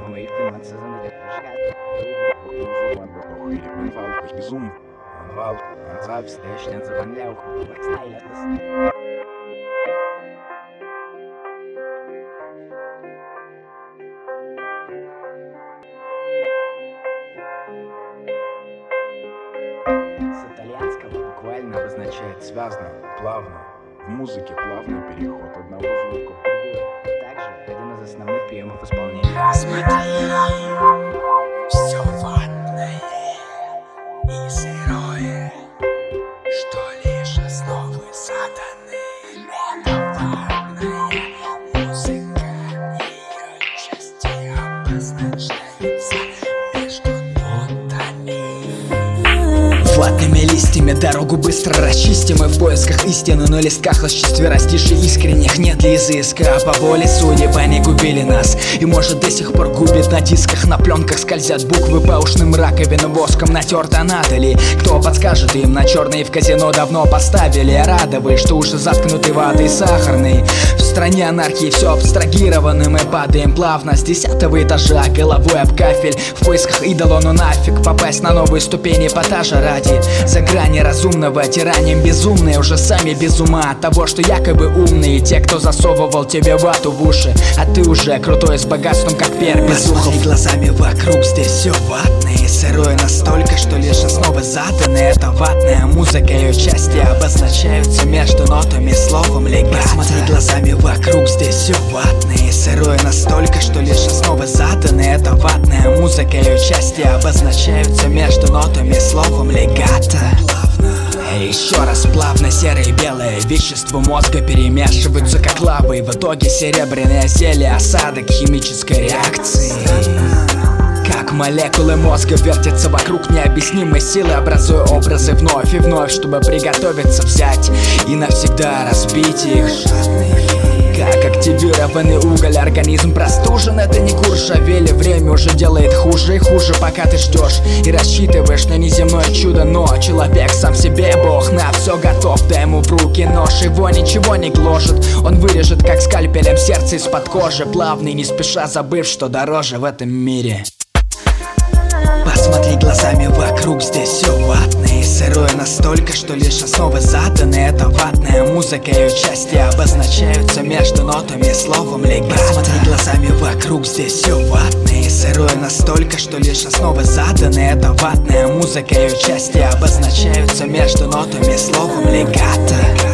С итальянского буквально обозначает связно, плавно. В музыке плавный переход одного звука в другой. Также один из основных приемов исполнения. Смотри, все ватное и сырое, что лишь основы заданы. Это ватная музыка, ее части обозначаются между нотами. Ватными листьями дорогу быстро расчистим и в поисках истины на листках из четверостишей искренних нет ли изыска. По воле судеб они губили нас и может до сих пор губит. На дисках, на пленках скользят буквы по ушным раковинам, воском натерто надо ли. Кто подскажет им, на черные в казино давно поставили. Радовы, что уши заткнуты ватой сахарной. В стране анархии все абстрагировано, мы падаем плавно с 10-го этажа головой об кафель в поисках идола, но нафиг попасть на новые ступени эпатажа ради. За грани разумного тиранием безумные уже сами без ума от того, что якобы умные те, кто засовывал тебе вату в уши, а ты уже крутой с богатством, как пер без ухов. Посмотри глазами вокруг, здесь все ватное и сырое настолько, что лишь основы заданы. Это ватная музыка, ее части обозначаются между нотами словом легато. Посмотри глазами вокруг, здесь все ватное и сырое настолько, что лишь основы заданы. Это ватная музыка, ее части обозначаются между нотами словом легато. Еще раз плавно серое и белое вещество мозга перемешиваются как лава, и в итоге серебряное зелье, осадок химической реакции. Как молекулы мозга вертятся вокруг необъяснимой силы, образуя образы вновь и вновь, чтобы приготовиться взять и навсегда разбить их. Как активированный уголь, организм простужен, это не Куршавели. Время уже делает хуже и хуже, пока ты ждешь и рассчитываешь на неземное чудо. Но человек сам себе бог, на все готов, дай ему в руки нож. Его ничего не гложет, он вырежет как скальпелем сердце из-под кожи, плавный, не спеша забыв, что дороже в этом мире. Посмотри глазами вокруг, здесь все ватное и сырое настолько, что лишь основы заданы. Это ватная музыка, ее части обозначаются между нотами словом легато. Посмотри глазами вокруг, здесь все ватное и сырое настолько, что лишь основы заданы. Это ватная музыка, ее части обозначаются между нотами словом легато.